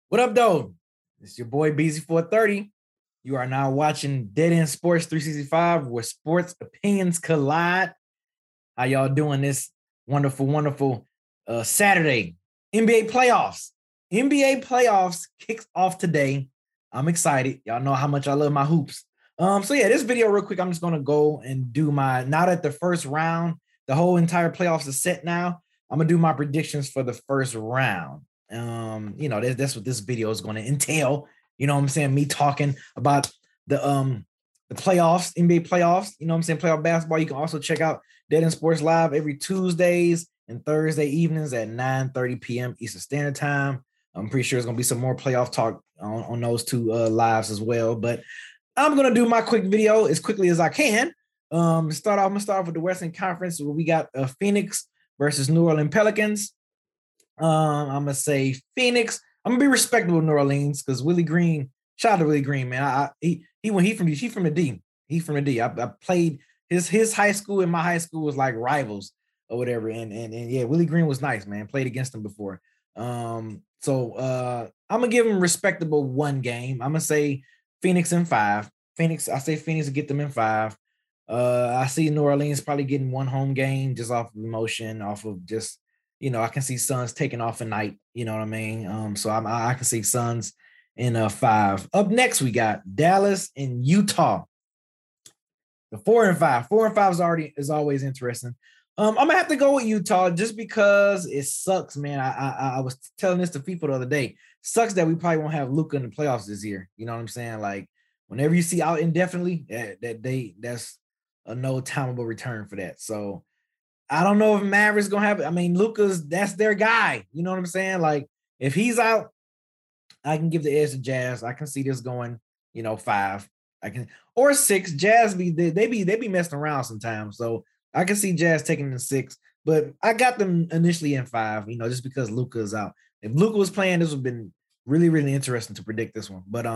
What up, though? It's your boy BZ430. You are now watching Dead End Sports 365, where sports opinions collide. How y'all doing this wonderful Saturday? NBA playoffs. NBA playoffs kicks off today. I'm excited. Y'all know how much I love my hoops. This video real quick. I'm just gonna go and do now that the first round, the whole entire playoffs is set now. I'm gonna do my predictions for the first round. That's what this video is going to entail. You know what I'm saying? Me talking about the playoffs, NBA playoffs, you know what I'm saying? Playoff basketball. You can also check out Dead End Sports Live every Tuesdays and Thursday evenings at 9:30 p.m. Eastern Standard Time. I'm pretty sure there's going to be some more playoff talk on those two lives as well. But I'm going to do my quick video as quickly as I can. I'm going to start off with the Western Conference, where we got Phoenix versus New Orleans Pelicans. I'm gonna say Phoenix. I'm gonna be respectable of New Orleans because Willie Green. Shout out to Willie Green, man. He from the D. He from the D. I played his high school and my high school was like rivals or whatever. And yeah, Willie Green was nice, man. Played against him before. I'm gonna give him respectable one game. I'm gonna say Phoenix in 5. I say Phoenix will get them in 5. I see New Orleans probably getting one home game just off of emotion, off of just. I can see Suns taking off a night. You know what I mean? So I can see Suns in 5. Up next, we got Dallas and Utah. The 4 and 5. 4 and 5 is always interesting. I'm gonna have to go with Utah just because it sucks, man. I was telling this to people the other day. Sucks that we probably won't have Luka in the playoffs this year. You know what I'm saying? Like whenever you see out indefinitely, that's a no timeable return for that. So. I don't know if Mavericks gonna have it. I mean, Luka's that's their guy. You know what I'm saying? Like, if he's out, I can give the edge to Jazz. I can see this going, 5. I can or 6. Jazz they be messing around sometimes. So I can see Jazz taking the 6, but I got them initially in 5, just because Luka is out. If Luka was playing, this would have been really, really interesting to predict this one. But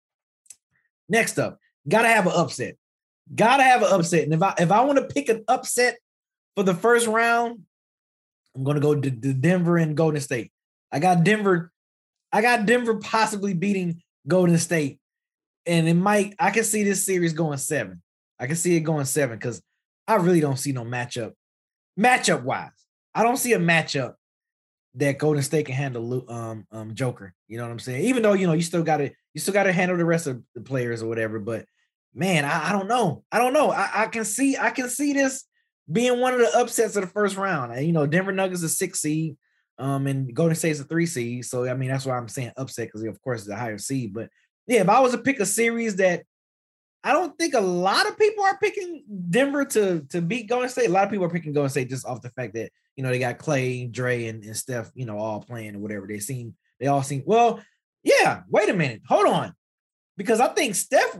next up, gotta have an upset. And if I want to pick an upset for the first round, I'm going to go to Denver and Golden State. I got Denver possibly beating Golden State. And I can see this series going 7. I can see it going 7 because I really don't see no matchup. Matchup-wise, I don't see a matchup that Golden State can handle Joker. You know what I'm saying? Even though, you still got to handle the rest of the players or whatever. But, man, I don't know. I can see this being one of the upsets of the first round. Denver Nuggets is a 6 seed, and Golden State is a 3 seed. So, I mean, that's why I'm saying upset because, of course, it's a higher seed. But, yeah, if I was to pick a series that I don't think a lot of people are picking Denver to beat Golden State. A lot of people are picking Golden State just off the fact that, they got Clay, Dre, and Steph, all playing or whatever. They all seem, well, yeah, wait a minute. Hold on. Because I think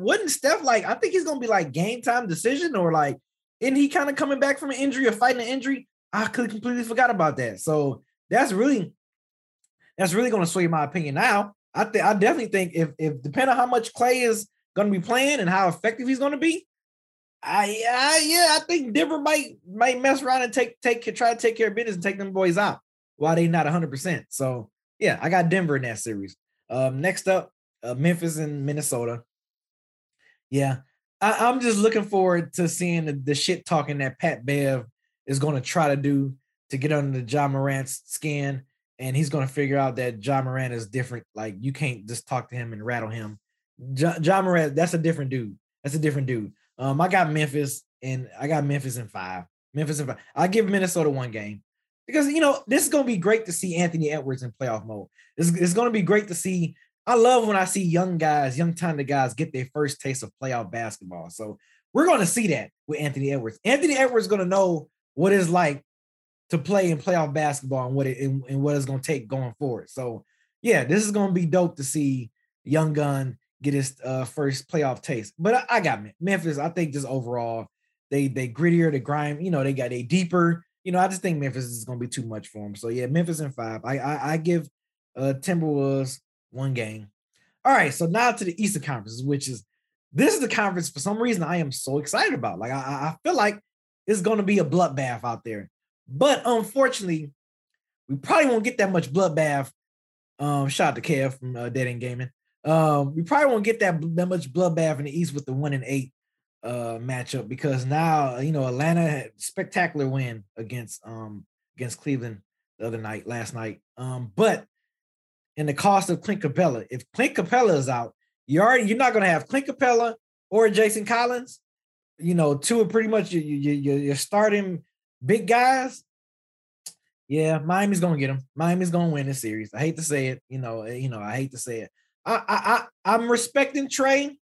I think he's going to be like game time decision or like, isn't he kind of coming back from an injury or fighting an injury? I could completely forgot about that. So that's really going to sway my opinion now. I definitely think if depending on how much Clay is going to be playing and how effective he's going to be, I think Denver might mess around and try to take care of business and take them boys out while they not 100%. So yeah, I got Denver in that series. Next up, Memphis and Minnesota. Yeah. I'm just looking forward to seeing the shit talking that Pat Bev is going to try to do to get under Ja Morant's skin. And he's going to figure out that Ja Morant is different. Like, you can't just talk to him and rattle him. Ja Morant, that's a different dude. I got Memphis in 5. Memphis in 5. I give Minnesota one game because, this is going to be great to see Anthony Edwards in playoff mode. It's going to be great to see. I love when I see young talented guys get their first taste of playoff basketball. So we're going to see that with Anthony Edwards. Anthony Edwards is going to know what it's like to play in playoff basketball and what it's going to take going forward. So yeah, this is going to be dope to see young gun get his first playoff taste. But I got Memphis. I think just overall they grittier, they grind. They deeper. I just think Memphis is going to be too much for them. So yeah, Memphis in 5. I give Timberwolves one game. All right, so now to the Eastern Conference, this is the conference for some reason I am so excited about. Like I feel like it's going to be a bloodbath out there, but unfortunately, we probably won't get that much bloodbath Shout out to Kev from Dead End Gaming. We probably won't get that much bloodbath in the East with the 1-8 matchup because now Atlanta had spectacular win against Cleveland last night. But in the cost of Clint Capella, if Clint Capella is out, you're not going to have Clint Capella or Jason Collins. Two are pretty much you're starting big guys. Yeah, Miami's gonna get him. Miami's gonna win this series. I hate to say it. I hate to say it. I'm respecting Trey.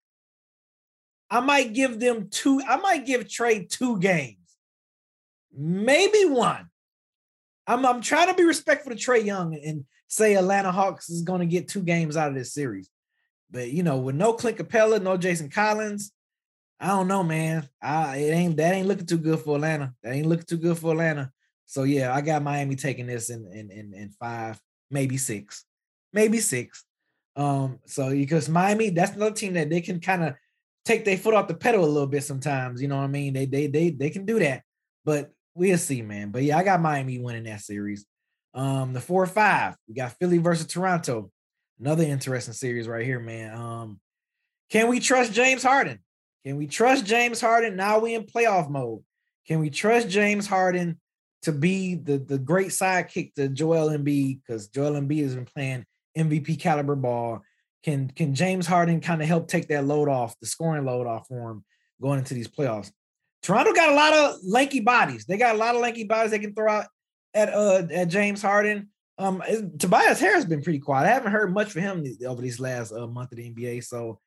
I might give them two. I might give Trey 2 games, maybe 1. I'm trying to be respectful to Trey Young and say Atlanta Hawks is gonna get 2 games out of this series. But with no Clint Capella, no Jason Collins, I don't know, man. That ain't looking too good for Atlanta. That ain't looking too good for Atlanta. So yeah, I got Miami taking this in 5, maybe 6, maybe 6. So because Miami, that's another team that they can kind of take their foot off the pedal a little bit sometimes. You know what I mean? They can do that, but we'll see, man. But yeah, I got Miami winning that series. The 4-5, we got Philly versus Toronto. Another interesting series right here, man. Can we trust James Harden? Can we trust James Harden? Now we in playoff mode. Can we trust James Harden to be the great sidekick to Joel Embiid? Because Joel Embiid has been playing MVP caliber ball. Can James Harden kind of help take that load off, the scoring load off for him going into these playoffs? Toronto got a lot of lanky bodies. They got a lot of lanky bodies they can throw out at James Harden. Tobias Harris has been pretty quiet. I haven't heard much from him over these last month of the NBA. So,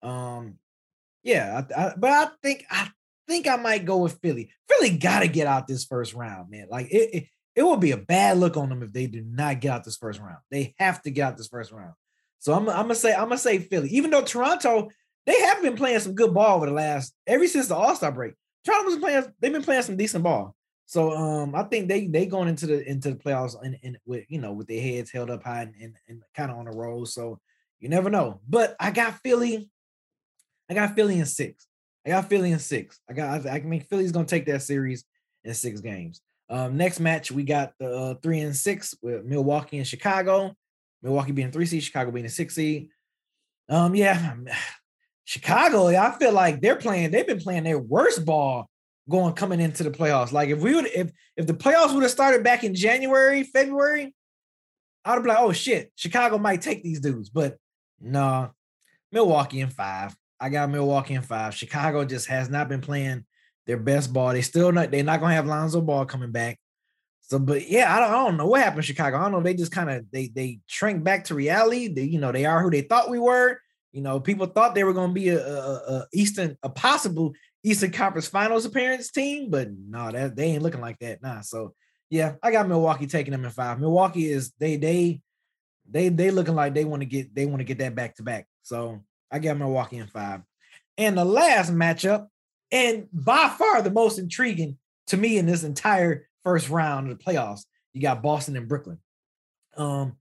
yeah, but I think I might go with Philly. Philly got to get out this first round, man. Like it will be a bad look on them if they do not get out this first round. They have to get out this first round. So I'm gonna say Philly. Even though Toronto, they have been playing some good ball over the last ever since the All-Star break. Toronto's they've been playing some decent ball. So I think they going into the playoffs and with their heads held up high and kind of on a roll. So you never know. But I got Philly. I got Philly in 6. I mean, Philly's gonna take that series in 6 games. Next match, we got the 3 and 6 with Milwaukee and Chicago. Milwaukee being 3 seed, Chicago being a 6 seed. Yeah, Chicago, I feel like they've been playing their worst ball coming into the playoffs. Like if the playoffs would have started back in January, February, I'd be like, oh shit, Chicago might take these dudes. But no, Milwaukee in 5. I got Milwaukee in 5. Chicago just has not been playing their best ball. They're not gonna have Lonzo Ball coming back. So, but yeah, I don't know what happened to Chicago. I don't know. They just kind of they shrank back to reality. They are who they thought we were. People thought they were going to be a possible Eastern Conference Finals appearance team, but no, they ain't looking like that. Nah. So yeah, I got Milwaukee taking them in 5. Milwaukee is they looking like they want to get that back to back. So I got Milwaukee in 5. And the last matchup, and by far the most intriguing to me in this entire first round of the playoffs, you got Boston and Brooklyn. The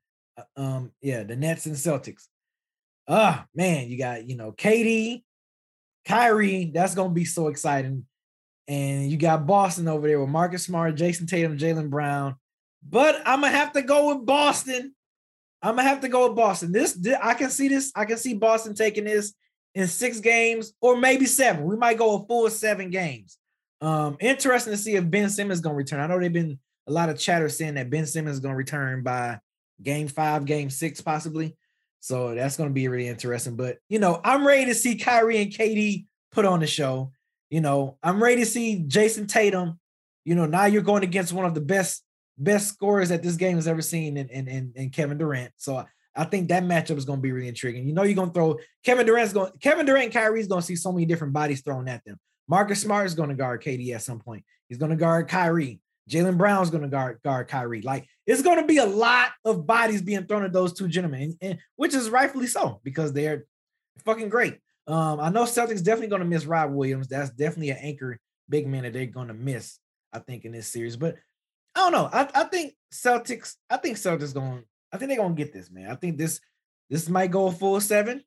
Nets and Celtics. Man, you got, KD, Kyrie, that's going to be so exciting. And you got Boston over there with Marcus Smart, Jason Tatum, Jaylen Brown. But I'm going to have to go with Boston. This I can see this. I can see Boston taking this in 6 games or maybe 7. We might go a full 7 games. Interesting to see if Ben Simmons is going to return. I know there've been a lot of chatter saying that Ben Simmons is going to return by game 5, game 6, possibly. So that's going to be really interesting. But, I'm ready to see Kyrie and KD put on the show. I'm ready to see Jason Tatum. Now you're going against one of the best scorers that this game has ever seen in Kevin Durant. So I think that matchup is going to be really intriguing. You're going to throw Kevin Durant and Kyrie's going to see so many different bodies thrown at them. Marcus Smart is going to guard KD at some point. He's going to guard Kyrie. Jaylen Brown's going to guard Kyrie. Like, it's going to be a lot of bodies being thrown at those two gentlemen, and which is rightfully so because they're fucking great. I know Celtics definitely going to miss Rob Williams. That's definitely an anchor big man that they're going to miss, I think, in this series. But I don't know. I think Celtics going. I think they're going to get this, man. I think this might go a full 7,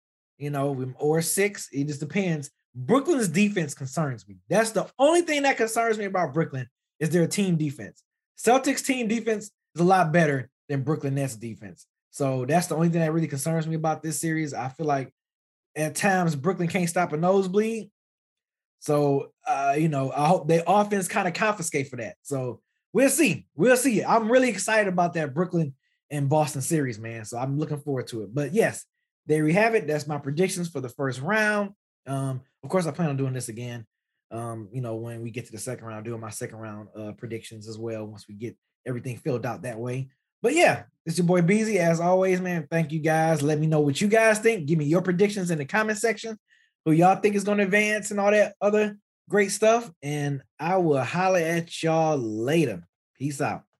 or 6. It just depends. Brooklyn's defense concerns me. That's the only thing that concerns me about Brooklyn is their team defense. Celtics team defense is a lot better than Brooklyn Nets defense. So that's the only thing that really concerns me about this series. I feel like at times Brooklyn can't stop a nosebleed. So I hope their offense kind of confiscate for that. So we'll see. We'll see. I'm really excited about that Brooklyn and Boston series, man. So I'm looking forward to it. But yes, there we have it. That's my predictions for the first round. Of course, I plan on doing this again. When we get to the second round, doing my second round predictions as well, once we get everything filled out that way. But yeah, it's your boy Beezy. As always, man. Thank you guys. Let me know what you guys think. Give me your predictions in the comment section. Who y'all think is going to advance and all that other great stuff. And I will holler at y'all later. Peace out.